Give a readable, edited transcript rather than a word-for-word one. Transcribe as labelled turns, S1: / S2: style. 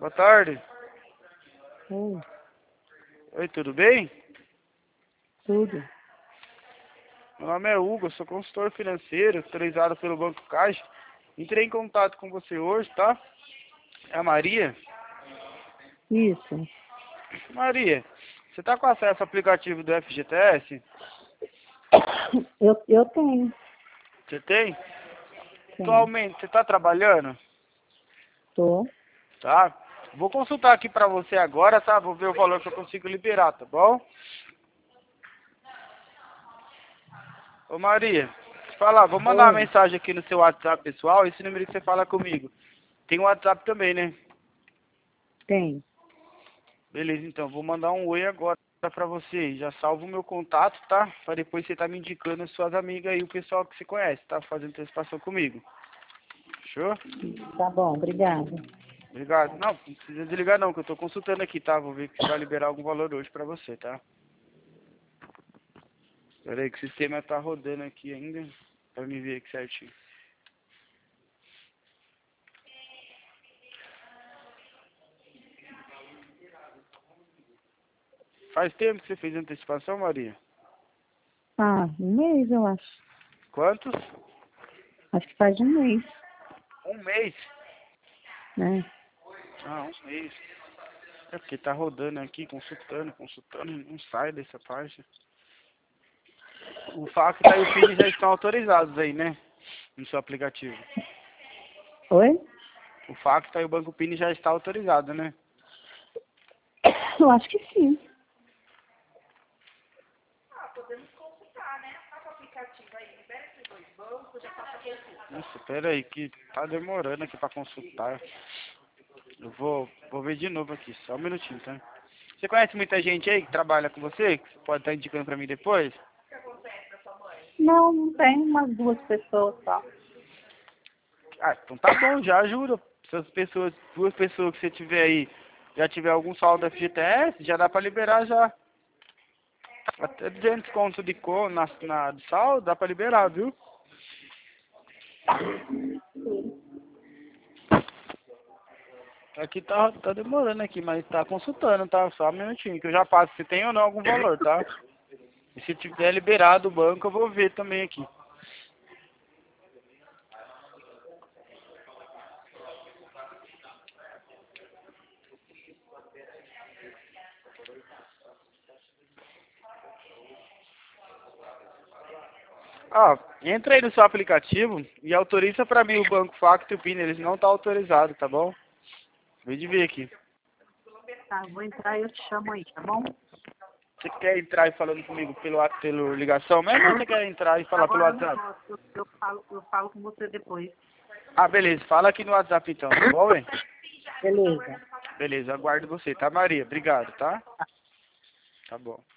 S1: Boa tarde.
S2: Oi,
S1: Oi, tudo bem?
S2: tudo.
S1: Meu nome é Hugo, eu sou consultor financeiro, autorizado pelo Banco Caixa. Entrei em contato com você hoje, tá? É a Maria.
S2: Isso.
S1: Maria, você tá com acesso ao aplicativo do FGTS?
S2: Eu tenho.
S1: Você tem?
S2: Tenho.
S1: Atualmente, você tá trabalhando?
S2: Tô.
S1: Tá? Vou consultar aqui pra você agora, tá? Vou ver o valor que eu consigo liberar, tá bom? Ô Maria, deixa eu falar, vou mandar uma
S2: Oi.
S1: mensagem aqui no seu WhatsApp pessoal, esse número que você fala comigo. Tem o WhatsApp também, né?
S2: Tem.
S1: Beleza, então, vou mandar um oi agora pra você. Já salvo o meu contato, tá? Pra depois você tá me indicando as suas amigas aí, o pessoal que você conhece, tá? Fazendo antecipação comigo. Fechou?
S2: Tá bom, obrigada.
S1: Obrigado. Não precisa desligar não, que eu tô consultando aqui, tá? Vou ver que vai liberar algum valor hoje pra você, tá? Pera aí que o sistema tá rodando aqui ainda, pra me ver aqui certinho. Faz tempo que você fez antecipação, Maria?
S2: Ah, um mês, eu acho.
S1: Quantos?
S2: Acho que faz um mês,
S1: Um mês.
S2: né?
S1: Ah, um mês. É porque tá rodando aqui, consultando, não sai dessa parte. O Facta e o Pini já estão autorizados aí, né? No seu aplicativo.
S2: Oi?
S1: O Facta e o Banco Pini já está autorizado, né?
S2: Eu acho que sim.
S1: Nossa, pera aí que tá demorando aqui pra consultar. Eu vou ver de novo aqui, só um minutinho, tá? Você conhece muita gente aí que trabalha com você? Que você pode estar indicando pra mim depois?
S2: Não, não tem umas 2 pessoas só.
S1: Ah, então tá bom, já ajuda. Se as pessoas, 2 pessoas que você tiver aí já tiver algum saldo FGTS, já dá pra liberar já. Até 200 conto de saldo, dá pra liberar, viu? Aqui tá demorando aqui, mas tá consultando, tá? Só um minutinho, que eu já passo se tem ou não algum valor, tá? E se tiver liberado o banco, eu vou ver também aqui. Ah, entra aí no seu aplicativo e autoriza pra mim o Banco Facto e o PIN, eles não tá autorizado, tá bom? Vem de ver aqui.
S2: Tá, vou entrar e eu te chamo aí, tá bom?
S1: Você quer entrar e falando comigo pelo ligação mesmo ou você quer entrar e falar pelo
S2: Agora eu não
S1: WhatsApp?
S2: posso. Eu falo com você depois.
S1: Ah, beleza. Fala aqui no WhatsApp então, tá bom, hein?
S2: Beleza.
S1: Beleza, aguardo você, tá, Maria? Obrigado, tá? Tá bom.